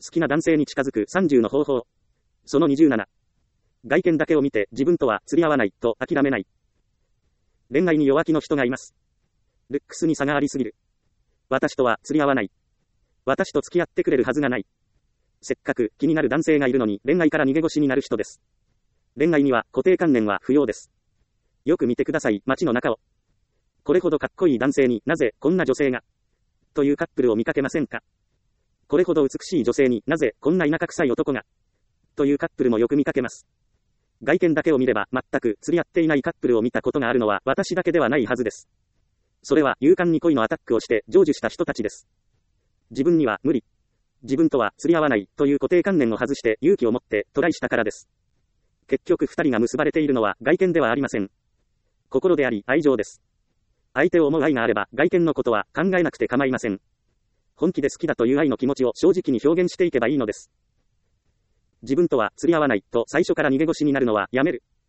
きな男性に近づく30の方法。その27。外見だけを見て自分とは釣り合わないと諦めない。恋愛に弱気の人がいます。ルックスに差がありすぎる。私とは釣り合わない。私と付き合ってくれるはずがない。せっかく気になる男性がいるのに恋愛から逃げ腰になる人です。恋愛には固定観念は不要です。よく見てください、街の中を。これほどかっこいい男性になぜこんな女性がというカップルを見かけませんか？これほど美しい女性になぜこんな田舎臭い男がというカップルもよく見かけます。外見だけを見れば全く釣り合っていないカップルを見たことがあるのは私だけではないはずです。それは勇敢に恋のアタックをして成就した人たちです。自分には無理。自分とは釣り合わないという固定観念を外して勇気を持ってトライしたからです。結局二人が結ばれているのは外見ではありません。心であり愛情です。相手を思う愛があれば外見のことは考えなくて構いません。本気で好きだという愛の気持ちを正直に表現していけばいいのです。自分とは釣り合わないと最初から逃げ腰になるのはやめる。